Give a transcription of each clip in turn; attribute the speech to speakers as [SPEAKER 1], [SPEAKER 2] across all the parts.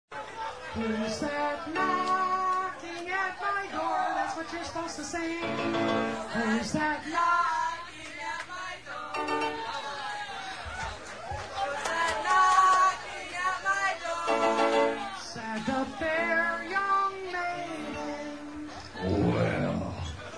[SPEAKER 1] Who's that knocking at my door? That's what you're supposed to sing. Who's that knocking at my door? Who's that knocking at my door? Said the fair young maiden.
[SPEAKER 2] Well,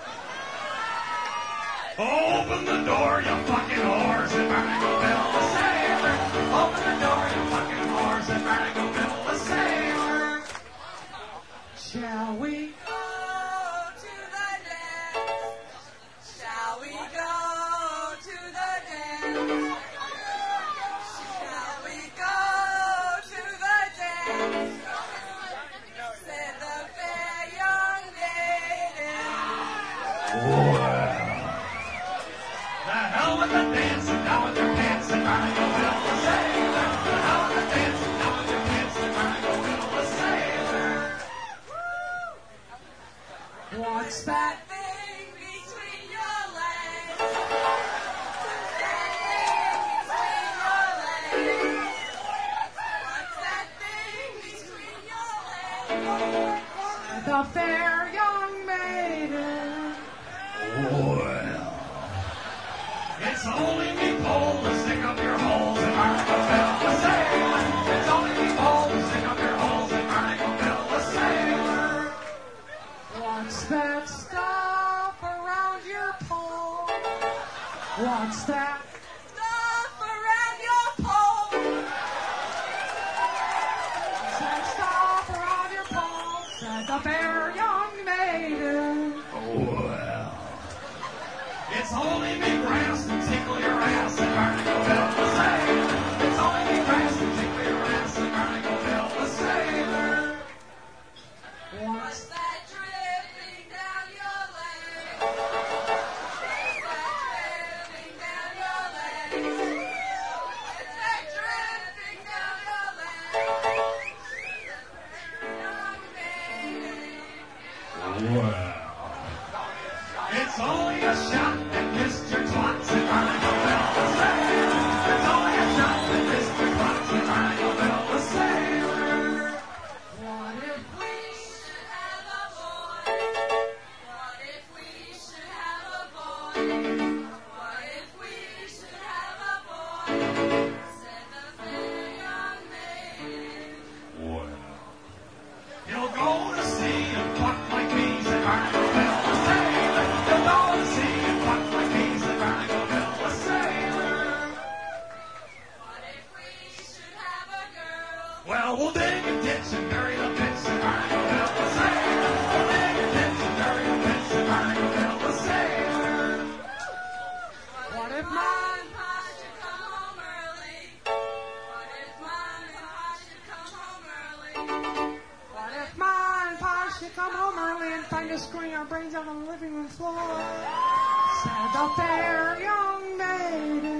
[SPEAKER 2] open the door, you fucking whores, and better go build a sailor. Open the door, you fucking whores, and better go build a sailor.
[SPEAKER 1] Shall we
[SPEAKER 3] go to the dance? Shall we go to the dance? Shall we go to the dance? Said the fair young maiden.
[SPEAKER 2] Well, the hell with the dancing, down with your pants, and better go build a sailor. The hell with the dancing, down with your pants, and better go build a sailor.
[SPEAKER 1] What's that
[SPEAKER 3] thing between your legs? That thing between your legs. What's that thing between your legs?
[SPEAKER 1] The fair young maiden.
[SPEAKER 2] Well, it's only me pole to stick up your holes and burn go build a sailor. It's only me pole to stick up your holes and burn go build a sailor.
[SPEAKER 1] What's that stuff around your pole? What's that
[SPEAKER 3] Stuff around your pole.
[SPEAKER 1] What's that stuff around your pole? Said the fair young maiden.
[SPEAKER 2] Well, it's only me grass to tickle your ass and burn go build a sailor. It's only me grass to tickle your ass and burn go build a sailor.
[SPEAKER 1] What's
[SPEAKER 3] that dripping down your leg? What's that dripping down your leg? What's that dripping down your leg?
[SPEAKER 2] Well, it's only a shot that missed your twats and burn go build a sailor. It's only a shot that missed your twats and burn go build a sailor.
[SPEAKER 1] What if
[SPEAKER 3] We should have a boy. What if we should have a boy? What if we should have a boy? Said the fair young maiden.
[SPEAKER 2] Well, he'll go to sea and fuck like bees and burn go build a sailor. He'll go to sea and fuck like bees and burn go build a sailor.
[SPEAKER 3] What if we should have a girl?
[SPEAKER 2] Well, we'll dig a ditch and bury the bitch and burn go build a sailor. We'll dig a ditch and bury the bitch and burn go build a sailor.
[SPEAKER 1] What if
[SPEAKER 3] Mom and Pa should come home early? What if Mom and Pa should come home early?
[SPEAKER 1] What if Ma and Pa should come home early and find us screwing our brains out on the living room floor? Said the fair young maiden.